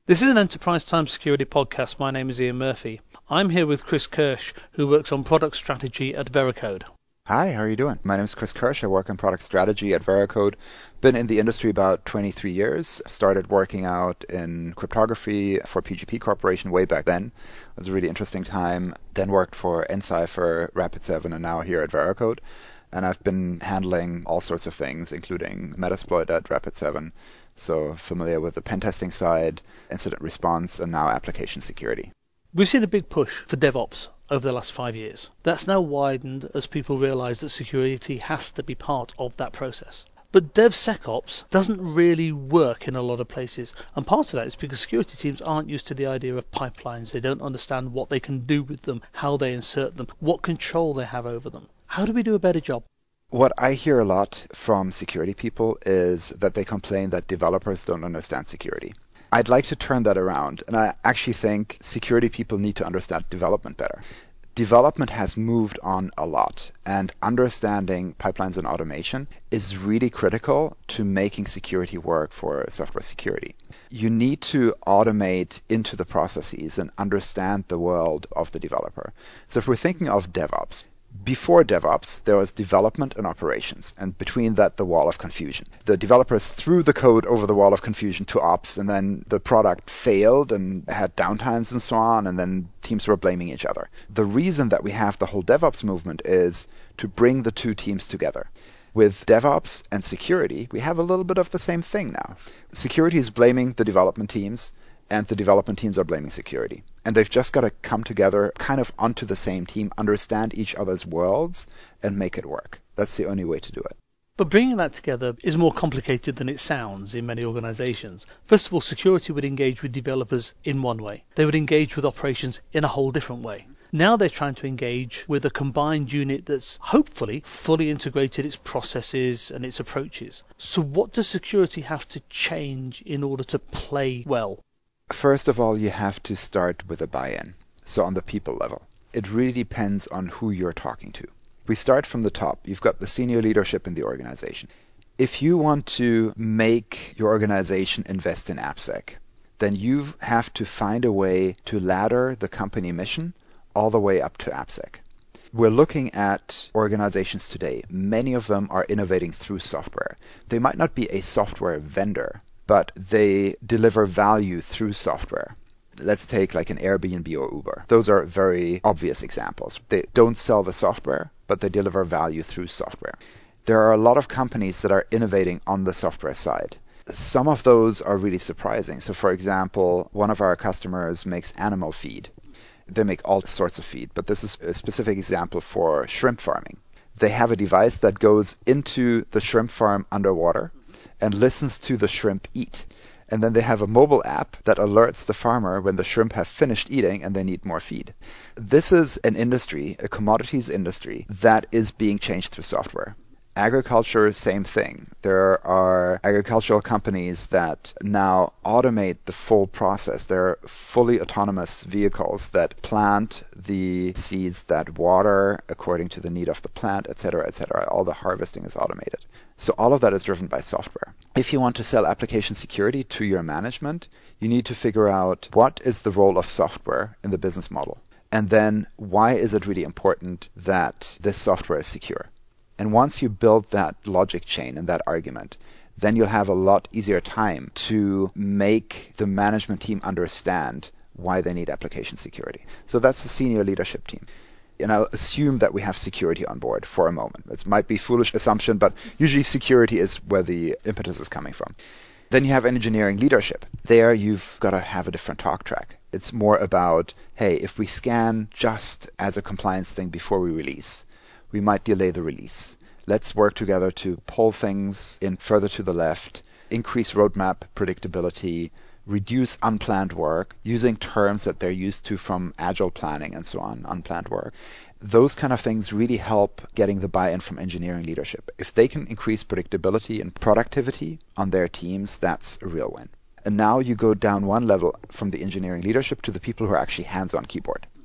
This is an Enterprise Time Security podcast. My name is Ian Murphy. I'm here with Chris Kirsch, who works on product strategy at Veracode. Hi, how are you doing? My name is Chris Kirsch. I work on product strategy at Veracode. Been in the industry about 23 years. Started working out in cryptography for PGP Corporation way back then. It was a really interesting time. Then worked for Encipher, Rapid7, and now here at Veracode. And I've been handling all sorts of things, including Metasploit at Rapid7. So familiar with the pen testing side, incident response, and now application security. We've seen a big push for DevOps over the last 5 years. That's now widened as people realize that security has to be part of that process. But DevSecOps doesn't really work in a lot of places. And part of that is because security teams aren't used to the idea of pipelines. They don't understand what they can do with them, how they insert them, what control they have over them. How do we do a better job? What I hear a lot from security people is that they complain that developers don't understand security. I'd like to turn that around, and I actually think security people need to understand development better. Development has moved on a lot, and understanding pipelines and automation is really critical to making security work for software security. You need to automate into the processes and understand the world of the developer. So if we're thinking of DevOps, before DevOps, there was development and operations, and between that, the wall of confusion. The developers threw the code over the wall of confusion to ops, and then the product failed and had downtimes and so on, and then teams were blaming each other. The reason that we have the whole DevOps movement is to bring the two teams together. With DevOps and security, we have a little bit of the same thing now. Security is blaming the development teams, and the development teams are blaming security. And they've just got to come together kind of onto the same team, understand each other's worlds, and make it work. That's the only way to do it. But bringing that together is more complicated than it sounds in many organizations. First of all, security would engage with developers in one way. They would engage with operations in a whole different way. Now they're trying to engage with a combined unit that's hopefully fully integrated its processes and its approaches. So what does security have to change in order to play well? First of all, you have to start with a buy-in. So on the people level, it really depends on who you're talking to. We start from the top. You've got the senior leadership in the organization. If you want to make your organization invest in AppSec, then you have to find a way to ladder the company mission all the way up to AppSec. We're looking at organizations today. Many of them are innovating through software. They might not be a software vendor, but they deliver value through software. Let's take like an Airbnb or Uber. Those are very obvious examples. They don't sell the software, but they deliver value through software. There are a lot of companies that are innovating on the software side. Some of those are really surprising. So for example, one of our customers makes animal feed. They make all sorts of feed, but this is a specific example for shrimp farming. They have a device that goes into the shrimp farm underwater and listens to the shrimp eat. And then they have a mobile app that alerts the farmer when the shrimp have finished eating and they need more feed. This is an industry, a commodities industry, that is being changed through software. Agriculture, same thing. There are agricultural companies that now automate the full process. They're fully autonomous vehicles that plant the seeds, that water according to the need of the plant, etc., etc. All the harvesting is automated. So all of that is driven by software. If you want to sell application security to your management, you need to figure out what is the role of software in the business model. And then why is it really important that this software is secure? And once you build that logic chain and that argument, then you'll have a lot easier time to make the management team understand why they need application security. So that's the senior leadership team. And I'll assume that we have security on board for a moment. It might be a foolish assumption, but usually security is where the impetus is coming from. Then you have engineering leadership. There you've got to have a different talk track. It's more about, hey, if we scan just as a compliance thing before we release, we might delay the release. Let's work together to pull things in further to the left, increase roadmap predictability, reduce unplanned work, using terms that they're used to from agile planning and so on, unplanned work. Those kind of things really help getting the buy-in from engineering leadership. If they can increase predictability and productivity on their teams, that's a real win. And now you go down one level from the engineering leadership to the people who are actually hands-on keyboard.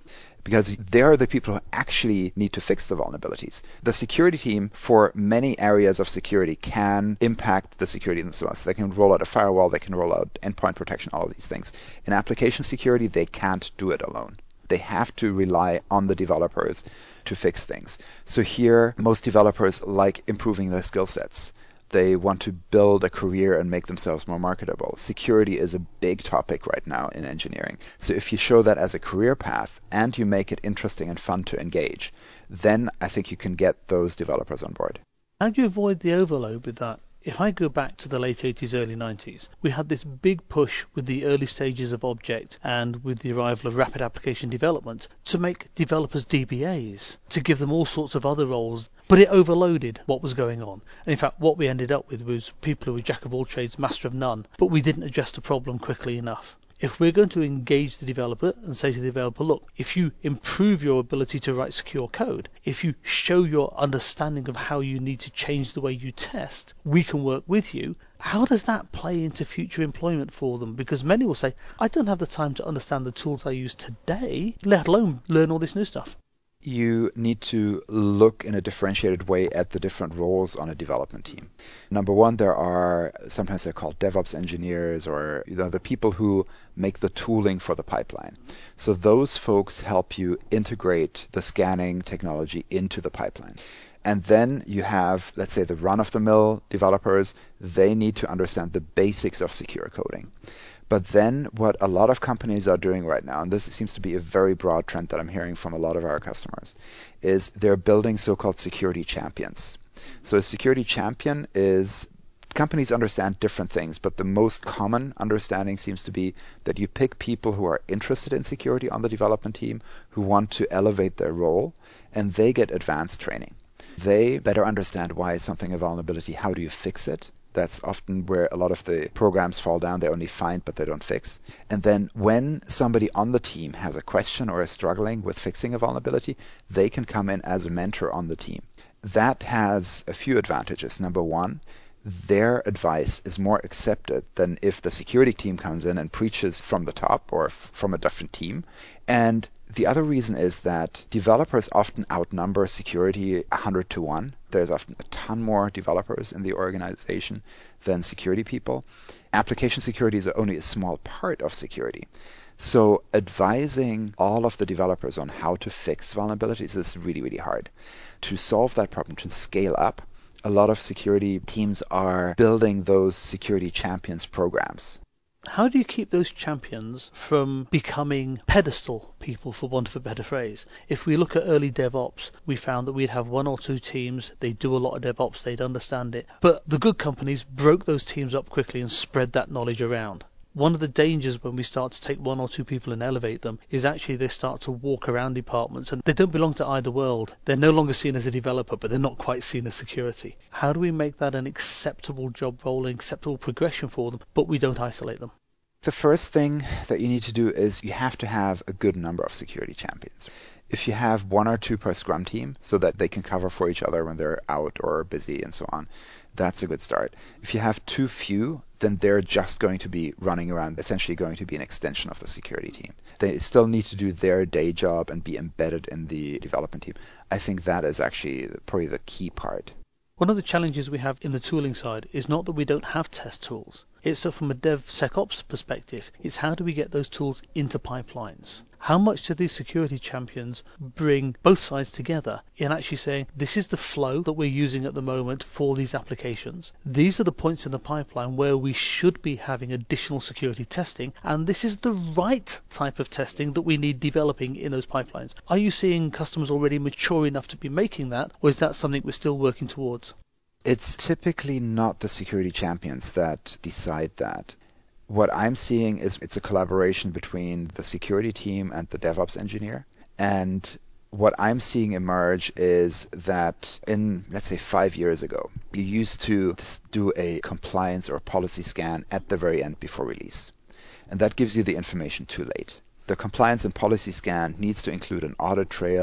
because they're the people who actually need to fix the vulnerabilities. The security team for many areas of security can impact the security themselves. They can roll out a firewall, they can roll out endpoint protection, all of these things. In application security, they can't do it alone. They have to rely on the developers to fix things. So here, most developers like improving their skill sets. They want to build a career and make themselves more marketable. Security is a big topic right now in engineering. So if you show that as a career path and you make it interesting and fun to engage, then I think you can get those developers on board. How do you avoid the overload with that? If I go back to the late 80s, early 90s, we had this big push with the early stages of Object and with the arrival of rapid application development to make developers DBAs, to give them all sorts of other roles, but it overloaded what was going on. And in fact, what we ended up with was people who were jack of all trades, master of none, but we didn't address the problem quickly enough. If we're going to engage the developer and say to the developer, look, if you improve your ability to write secure code, if you show your understanding of how you need to change the way you test, we can work with you. How does that play into future employment for them? Because many will say, I don't have the time to understand the tools I use today, let alone learn all this new stuff. You need to look in a differentiated way at the different roles on a development team. Number one, there are, sometimes they're called DevOps engineers, or the people who make the tooling for the pipeline. So those folks help you integrate the scanning technology into the pipeline. And then you have, let's say, the run-of-the-mill developers. They need to understand the basics of secure coding. But then what a lot of companies are doing right now, and this seems to be a very broad trend that I'm hearing from a lot of our customers, is they're building so-called security champions. So a security champion is, companies understand different things, but the most common understanding seems to be that you pick people who are interested in security on the development team, who want to elevate their role, and they get advanced training. They better understand why is something a vulnerability, how do you fix it? That's often where a lot of the programs fall down. They only find, but they don't fix. And then when somebody on the team has a question or is struggling with fixing a vulnerability, they can come in as a mentor on the team. That has a few advantages. Number one, their advice is more accepted than if the security team comes in and preaches from the top or from a different team. And the other reason is that developers often outnumber security 100 to 1. There's often a ton more developers in the organization than security people. Application security is only a small part of security. So advising all of the developers on how to fix vulnerabilities is really, really hard. To solve that problem, to scale up, a lot of security teams are building those security champions programs. How do you keep those champions from becoming pedestal people, for want of a better phrase? If we look at early DevOps, we found that we'd have one or two teams, they'd do a lot of DevOps, they'd understand it. But the good companies broke those teams up quickly and spread that knowledge around. One of the dangers when we start to take one or two people and elevate them is actually they start to walk around departments and they don't belong to either world. They're no longer seen as a developer, but they're not quite seen as security. How do we make that an acceptable job role, an acceptable progression for them, but we don't isolate them? The first thing that you need to do is you have to have a good number of security champions. If you have one or two per scrum team so that they can cover for each other when they're out or busy and so on, that's a good start. If you have too few, then they're just going to be running around, essentially going to be an extension of the security team. They still need to do their day job and be embedded in the development team. I think that is actually probably the key part. One of the challenges we have in the tooling side is not that we don't have test tools. It's that from a DevSecOps perspective, it's how do we get those tools into pipelines? How much do these security champions bring both sides together in actually saying, this is the flow that we're using at the moment for these applications. These are the points in the pipeline where we should be having additional security testing, and this is the right type of testing that we need developing in those pipelines. Are you seeing customers already mature enough to be making that, or is that something we're still working towards? It's typically not the security champions that decide that. What I'm seeing is it's a collaboration between the security team and the DevOps engineer. And what I'm seeing emerge is that in, let's say, 5 years ago, you used to do a compliance or policy scan at the very end before release. And that gives you the information too late. The compliance and policy scan needs to include an audit trail,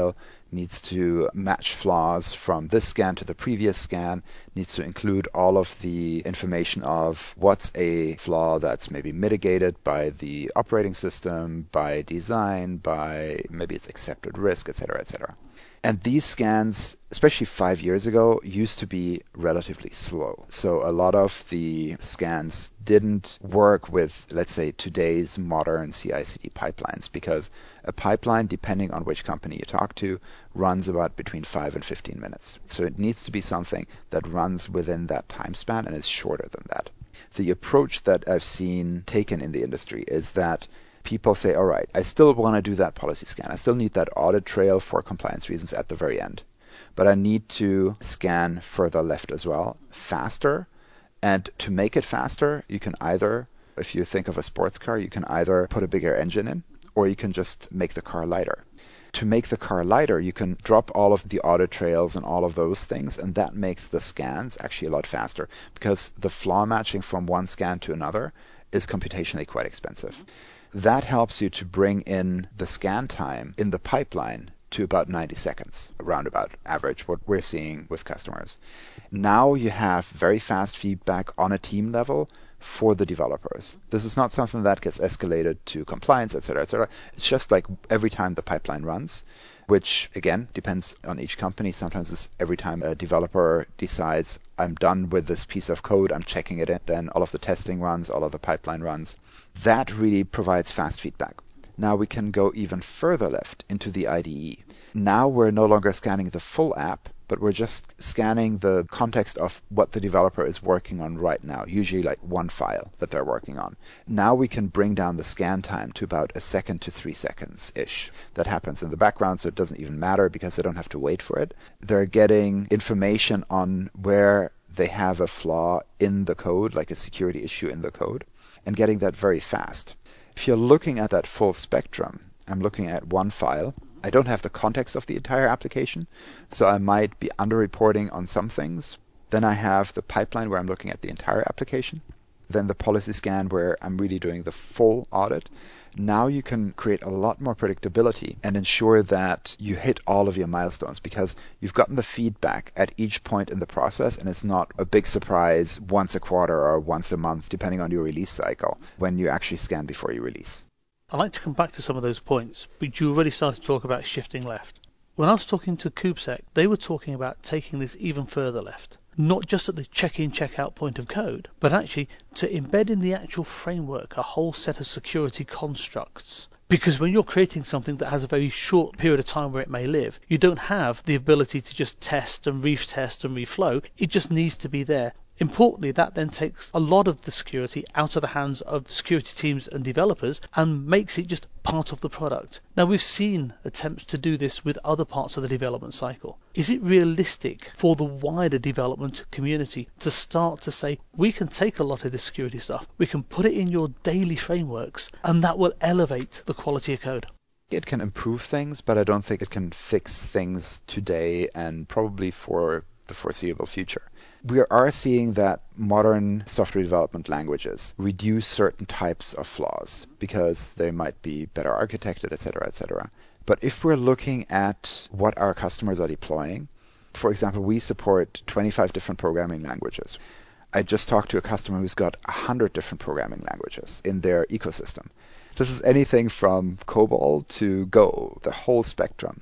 needs to match flaws from this scan to the previous scan, needs to include all of the information of what's a flaw that's maybe mitigated by the operating system, by design, by maybe it's accepted risk, etc., etc. And these scans, especially 5 years ago, used to be relatively slow. So a lot of the scans didn't work with, let's say, today's modern CI/CD pipelines, because a pipeline, depending on which company you talk to, runs about between 5 and 15 minutes. So it needs to be something that runs within that time span and is shorter than that. The approach that I've seen taken in the industry is that people say, all right, I still want to do that policy scan. I still need that audit trail for compliance reasons at the very end. But I need to scan further left as well, faster. And to make it faster, you can either, if you think of a sports car, you can either put a bigger engine in, or you can just make the car lighter. To make the car lighter, you can drop all of the audit trails and all of those things, and that makes the scans actually a lot faster, because the flaw matching from one scan to another is computationally quite expensive. That helps you to bring in the scan time in the pipeline to about 90 seconds, roundabout average, what we're seeing with customers. Now you have very fast feedback on a team level for the developers. This is not something that gets escalated to compliance, etc., etc. It's just like every time the pipeline runs, which again depends on each company. Sometimes it's every time a developer decides, I'm done with this piece of code, I'm checking it in, then all of the testing runs, all of the pipeline runs. That really provides fast feedback. Now we can go even further left into the IDE. Now we're no longer scanning the full app, but we're just scanning the context of what the developer is working on right now, usually like one file that they're working on. Now we can bring down the scan time to about 1 second to 3 seconds-ish. That happens in the background, so it doesn't even matter because they don't have to wait for it. They're getting information on where they have a flaw in the code, like a security issue in the code, and getting that very fast. If you're looking at that full spectrum, I'm looking at one file. I don't have the context of the entire application, so I might be underreporting on some things. Then I have the pipeline where I'm looking at the entire application. Then the policy scan where I'm really doing the full audit. Now you can create a lot more predictability and ensure that you hit all of your milestones, because you've gotten the feedback at each point in the process, and it's not a big surprise once a quarter or once a month, depending on your release cycle, when you actually scan before you release. I'd like to come back to some of those points, but you already started to talk about shifting left. When I was talking to KubeSec, they were talking about taking this even further left. Not just at the check-in, check-out point of code, but actually to embed in the actual framework a whole set of security constructs. Because when you're creating something that has a very short period of time where it may live, you don't have the ability to just test and retest and reflow. It just needs to be there. Importantly, that then takes a lot of the security out of the hands of security teams and developers and makes it just part of the product. Now, we've seen attempts to do this with other parts of the development cycle. Is it realistic for the wider development community to start to say, we can take a lot of this security stuff, we can put it in your daily frameworks, and that will elevate the quality of code? It can improve things, but I don't think it can fix things today and probably for the foreseeable future. We are seeing that modern software development languages reduce certain types of flaws because they might be better architected, etc., etc. But if we're looking at what our customers are deploying, for example, we support 25 different programming languages. I just talked to a customer who's got 100 different programming languages in their ecosystem. This is anything from COBOL to Go, the whole spectrum.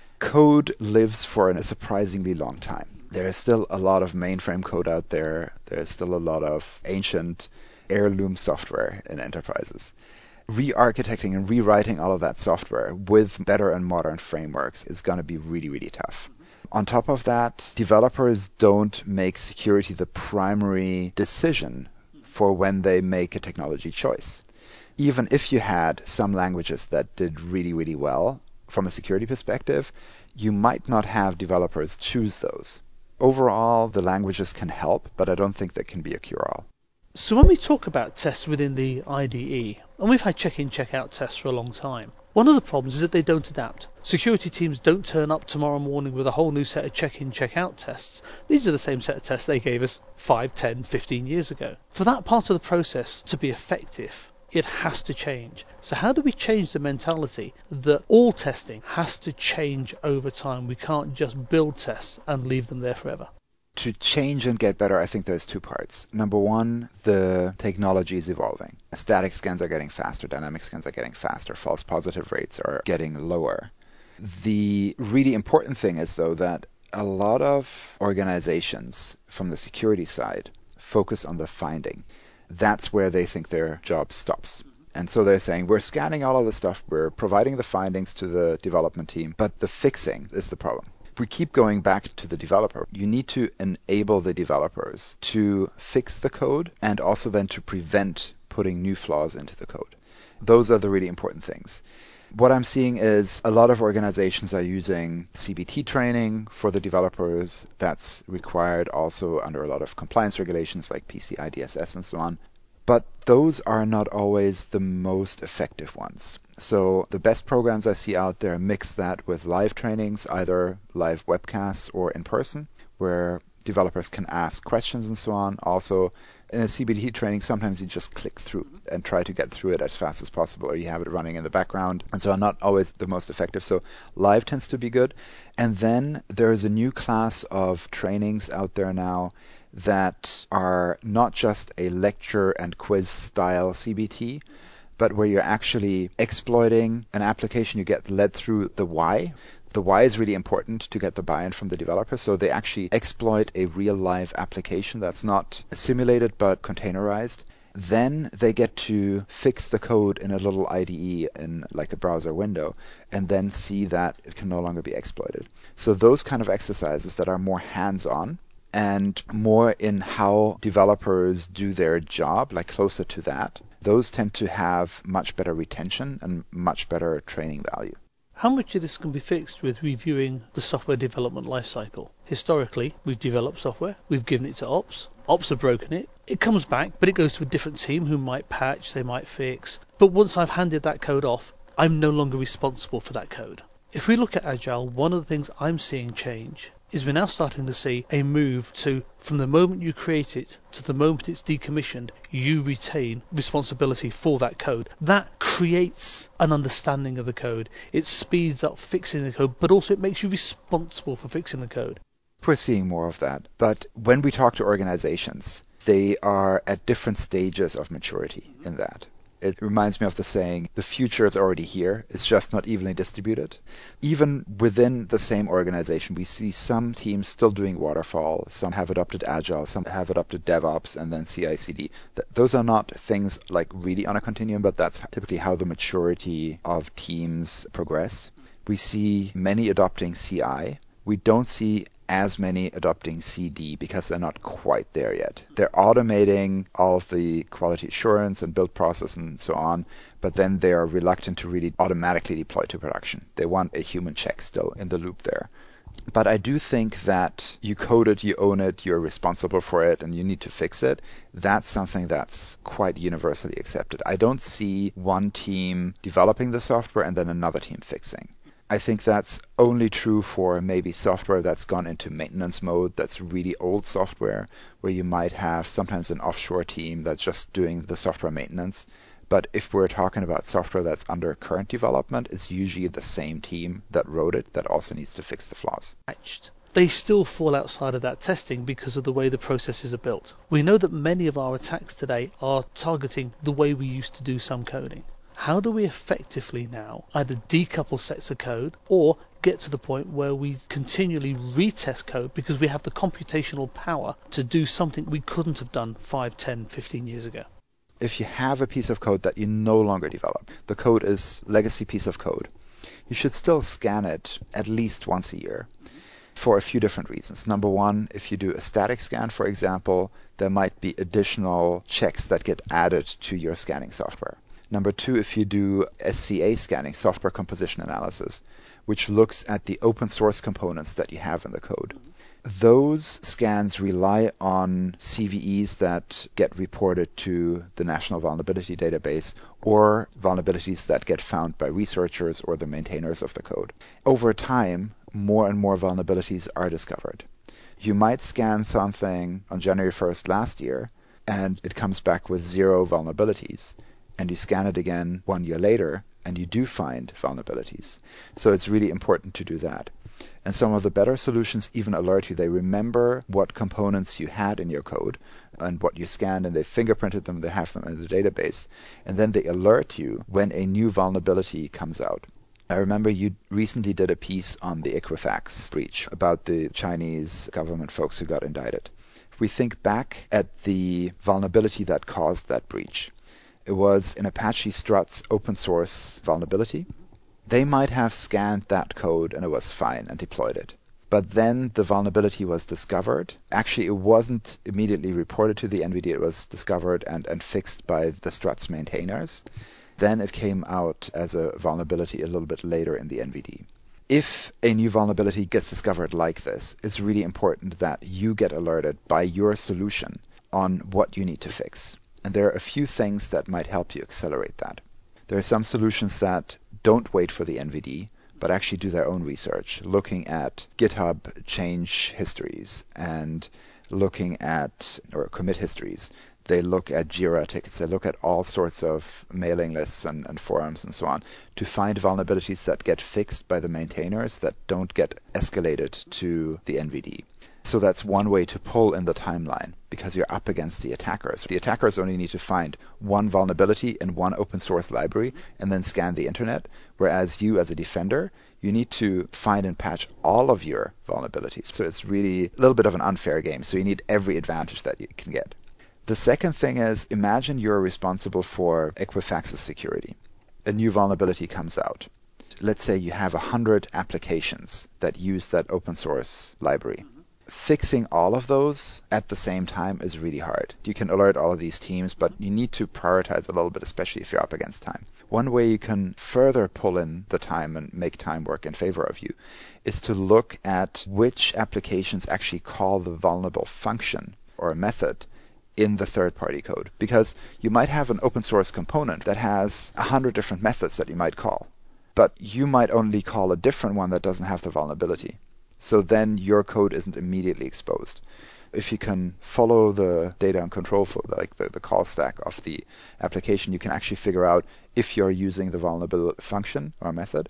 Code lives for a surprisingly long time. There is still a lot of mainframe code out there. There's still a lot of ancient heirloom software in enterprises. Re-architecting and rewriting all of that software with better and modern frameworks is going to be really, really tough. On top of that, developers don't make security the primary decision for when they make a technology choice. Even if you had some languages that did really, really well from a security perspective, you might not have developers choose those. Overall, the languages can help, but I don't think they can be a cure-all. So when we talk about tests within the IDE, and we've had check-in, check-out tests for a long time, one of the problems is that they don't adapt. Security teams don't turn up tomorrow morning with a whole new set of check-in, check-out tests. These are the same set of tests they gave us 5, 10, 15 years ago. For that part of the process to be effective, It has to change. So how do we change the mentality that all testing has to change over time? We can't just build tests and leave them there forever. To change and get better, I think there's two parts. Number one, the technology is evolving. Static scans are getting faster, dynamic scans are getting faster, false positive rates are getting lower. The really important thing is, though, that a lot of organizations from the security side focus on the finding. That's where they think their job stops. And so they're saying, we're scanning all of the stuff, we're providing the findings to the development team, but the fixing is the problem. If we keep going back to the developer, you need to enable the developers to fix the code and also then to prevent putting new flaws into the code. Those are the really important things. What I'm seeing is a lot of organizations are using CBT training for the developers. That's required also under a lot of compliance regulations like PCI DSS and so on. But those are not always the most effective ones. So the best programs I see out there mix that with live trainings, either live webcasts or in person, where developers can ask questions and so on. Also, in a CBT training, sometimes you just click through and try to get through it as fast as possible, or you have it running in the background, and so are not always the most effective. So live tends to be good. And then there's a new class of trainings out there now that are not just a lecture and quiz style CBT, but where you're actually exploiting an application. You get led through the why. The why is really important to get the buy-in from the developer, so they actually exploit a real-life application that's not simulated but containerized. Then they get to fix the code in a little IDE in like a browser window, and then see that it can no longer be exploited. So those kind of exercises that are more hands-on and more in how developers do their job, like closer to that, those tend to have much better retention and much better training value. How much of this can be fixed with reviewing the software development lifecycle? Historically, we've developed software, we've given it to ops have broken it, it comes back, but it goes to a different team who might patch, they might fix. But once I've handed that code off, I'm no longer responsible for that code. If we look at Agile, one of the things I'm seeing change is we're now starting to see a move to, from the moment you create it to the moment it's decommissioned, you retain responsibility for that code. That creates an understanding of the code. It speeds up fixing the code, but also it makes you responsible for fixing the code. We're seeing more of that. But when we talk to organizations, they are at different stages of maturity in that. It reminds me of the saying, the future is already here, it's just not evenly distributed. Even within the same organization, we see some teams still doing waterfall, some have adopted Agile, some have adopted DevOps, and then CI/CD. Those are not things like really on a continuum, but that's typically how the maturity of teams progress. We see many adopting CI. We don't see as many adopting CD because they're not quite there yet. They're automating all of the quality assurance and build process and so on, but then they are reluctant to really automatically deploy to production. They want a human check still in the loop there. But I do think that you code it, you own it, you're responsible for it, and you need to fix it. That's something that's quite universally accepted. I don't see one team developing the software and then another team fixing. I think that's only true for maybe software that's gone into maintenance mode, that's really old software, where you might have sometimes an offshore team that's just doing the software maintenance. But if we're talking about software that's under current development, it's usually the same team that wrote it that also needs to fix the flaws. They still fall outside of that testing because of the way the processes are built. We know that many of our attacks today are targeting the way we used to do some coding. How do we effectively now either decouple sets of code or get to the point where we continually retest code because we have the computational power to do something we couldn't have done 5, 10, 15 years ago? If you have a piece of code that you no longer develop, the code is legacy piece of code, you should still scan it at least once a year for a few different reasons. Number one, if you do a static scan, for example, there might be additional checks that get added to your scanning software. Number two, if you do SCA scanning, software composition analysis, which looks at the open source components that you have in the code. Those scans rely on CVEs that get reported to the National Vulnerability Database or vulnerabilities that get found by researchers or the maintainers of the code. Over time, more and more vulnerabilities are discovered. You might scan something on January 1st last year, and it comes back with 0 vulnerabilities. and you scan it again 1 year later, and you do find vulnerabilities. So it's really important to do that. And some of the better solutions even alert you. They remember what components you had in your code and what you scanned, and they fingerprinted them, they have them in the database, and then they alert you when a new vulnerability comes out. I remember you recently did a piece on the Equifax breach about the Chinese government folks who got indicted. If we think back at the vulnerability that caused that breach, it was an Apache Struts open source vulnerability. They might have scanned that code and it was fine and deployed it. But then the vulnerability was discovered. Actually, it wasn't immediately reported to the NVD. It was discovered and fixed by the Struts maintainers. Then it came out as a vulnerability a little bit later in the NVD. If a new vulnerability gets discovered like this, it's really important that you get alerted by your solution on what you need to fix. And there are a few things that might help you accelerate that. There are some solutions that don't wait for the NVD, but actually do their own research, looking at GitHub change histories and looking at, or commit histories. They look at Jira tickets. They look at all sorts of mailing lists and forums and so on to find vulnerabilities that get fixed by the maintainers that don't get escalated to the NVD. So that's one way to pull in the timeline, because you're up against the attackers. The attackers only need to find one vulnerability in one open source library and then scan the internet, whereas you as a defender, you need to find and patch all of your vulnerabilities. So it's really a little bit of an unfair game. So you need every advantage that you can get. The second thing is, imagine you're responsible for Equifax's security. A new vulnerability comes out. Let's say you have 100 applications that use that open source library. Fixing all of those at the same time is really hard. You can alert all of these teams, but you need to prioritize a little bit, especially if you're up against time. One way you can further pull in the time and make time work in favor of you is to look at which applications actually call the vulnerable function or method in the third-party code. Because you might have an open source component that has 100 different methods that you might call, but you might only call a different one that doesn't have the vulnerability. So then your code isn't immediately exposed. If you can follow the data and control flow, like the call stack of the application, you can actually figure out if you're using the vulnerable function or method.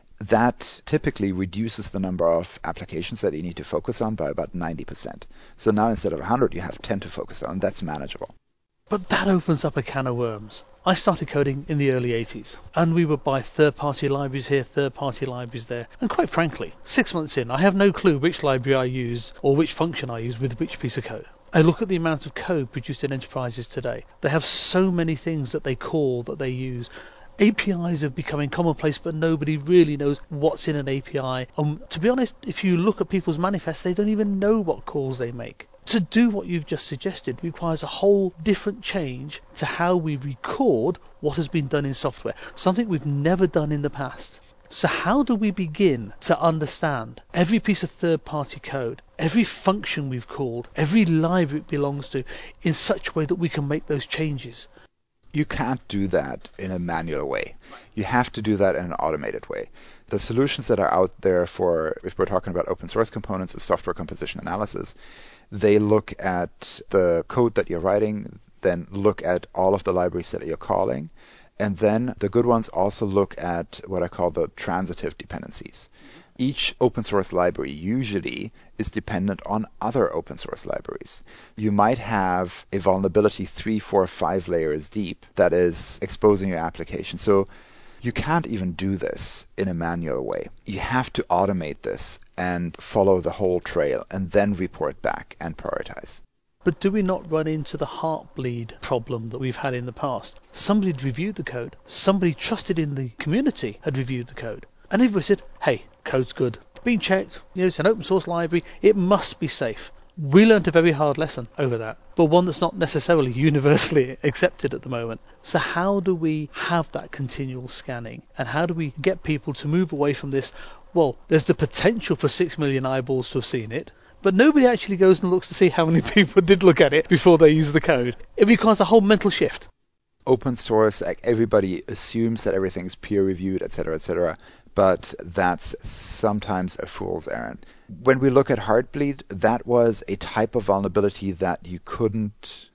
That typically reduces the number of applications that you need to focus on by about 90%. So now instead of 100, you have 10 to focus on. That's manageable. But that opens up a can of worms. I started coding in the early 80s, and we would buy third-party libraries here, third-party libraries there. And quite frankly, 6 months in, I have no clue which library I use or which function I use with which piece of code. I look at the amount of code produced in enterprises today. They have so many things that they call, that they use. APIs are becoming commonplace, but nobody really knows what's in an API. To be honest, if you look at people's manifests, they don't even know what calls they make. To do what you've just suggested requires a whole different change to how we record what has been done in software, something we've never done in the past. So how do we begin to understand every piece of third-party code, every function we've called, every library it belongs to, in such a way that we can make those changes? You can't do that in a manual way. You have to do that in an automated way. The solutions that are out there for, if we're talking about open source components and software composition analysis, they look at the code that you're writing, then look at all of the libraries that you're calling, and then the good ones also look at what I call the transitive dependencies. Each open source library usually is dependent on other open source libraries. You might have a vulnerability 3, 4, 5 layers deep that is exposing your application. So you can't even do this in a manual way. You have to automate this and follow the whole trail and then report back and prioritize. But do we not run into the heartbleed problem that we've had in the past? Somebody had reviewed the code, somebody trusted in the community had reviewed the code, and everybody said, hey, code's good, been checked, it's an open source library, it must be safe. We learned a very hard lesson over that, but one that's not necessarily universally accepted at the moment. So how do we have that continual scanning? And how do we get people to move away from this? Well, there's the potential for 6 million eyeballs to have seen it, but nobody actually goes and looks to see how many people did look at it before they use the code. It requires a whole mental shift. Open source, everybody assumes that everything's peer-reviewed, etc., but that's sometimes a fool's errand. When we look at Heartbleed, that was a type of vulnerability that you couldn't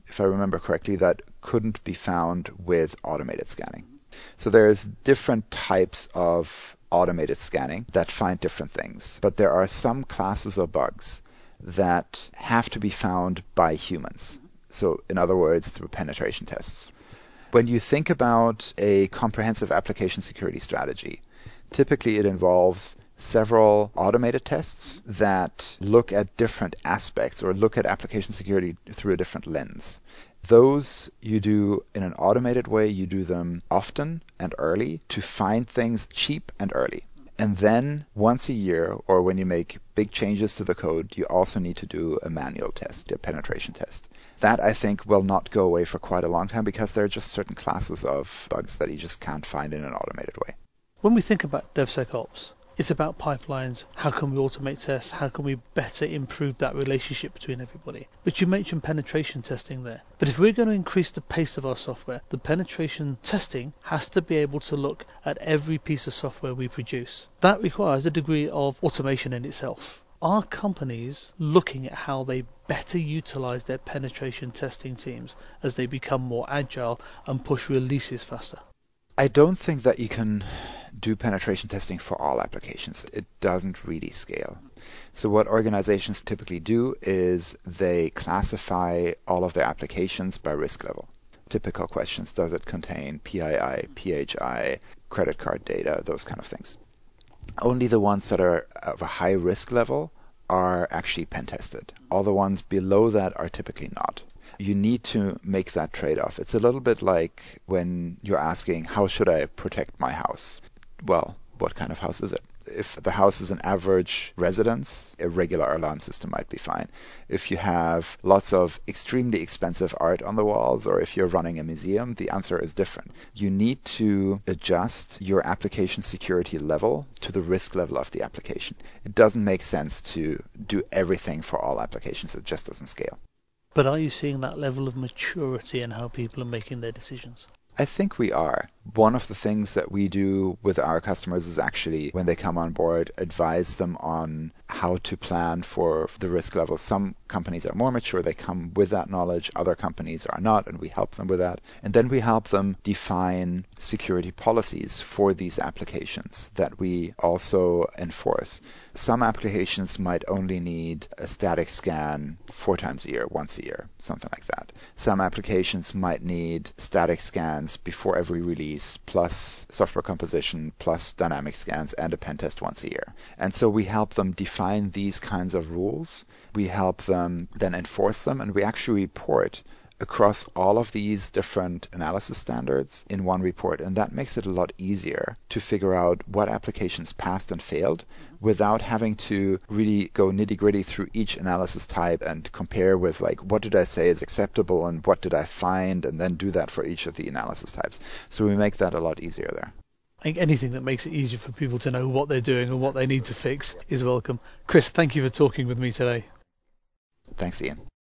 if I remember correctly, that couldn't be found with automated scanning. So there's different types of automated scanning that find different things, but there are some classes of bugs that have to be found by humans. So in other words, through penetration tests. When you think about a comprehensive application security strategy, typically it involves several automated tests that look at different aspects or look at application security through a different lens. Those you do in an automated way, you do them often and early to find things cheap and early. And then once a year, or when you make big changes to the code, you also need to do a manual test, a penetration test. That, I think, will not go away for quite a long time because there are just certain classes of bugs that you just can't find in an automated way. When we think about DevSecOps, it's about pipelines. How can we automate tests? How can we better improve that relationship between everybody? But you mentioned penetration testing there. But if we're going to increase the pace of our software, the penetration testing has to be able to look at every piece of software we produce. That requires a degree of automation in itself. Are companies looking at how they better utilize their penetration testing teams as they become more agile and push releases faster? I don't think that you can do penetration testing for all applications. It doesn't really scale. So what organizations typically do is they classify all of their applications by risk level. Typical questions: does it contain PII, PHI, credit card data, those kind of things. Only the ones that are of a high risk level are actually pen tested. All the ones below that are typically not. You need to make that trade-off. It's a little bit like when you're asking, how should I protect my house? Well, what kind of house is it? If the house is an average residence, a regular alarm system might be fine. If you have lots of extremely expensive art on the walls, or if you're running a museum, the answer is different. You need to adjust your application security level to the risk level of the application. It doesn't make sense to do everything for all applications. It just doesn't scale. But are you seeing that level of maturity in how people are making their decisions? I think we are. One of the things that we do with our customers is actually, when they come on board, advise them on how to plan for the risk level. Some companies are more mature, they come with that knowledge. Other companies are not, and we help them with that. And then we help them define security policies for these applications that we also enforce. Some applications might only need a static scan 4 times a year, once a year, something like that. Some applications might need static scans before every release, plus software composition, plus dynamic scans, and a pen test once a year. And so we help them define these kinds of rules. We help them then enforce them, and we actually report across all of these different analysis standards in one report. And that makes it a lot easier to figure out what applications passed and failed without having to really go nitty-gritty through each analysis type and compare with, like, what did I say is acceptable and what did I find, and then do that for each of the analysis types. So we make that a lot easier there. I think anything that makes it easier for people to know what they're doing and what they need to fix is welcome. Chris, thank you for talking with me today. Thanks, Ian.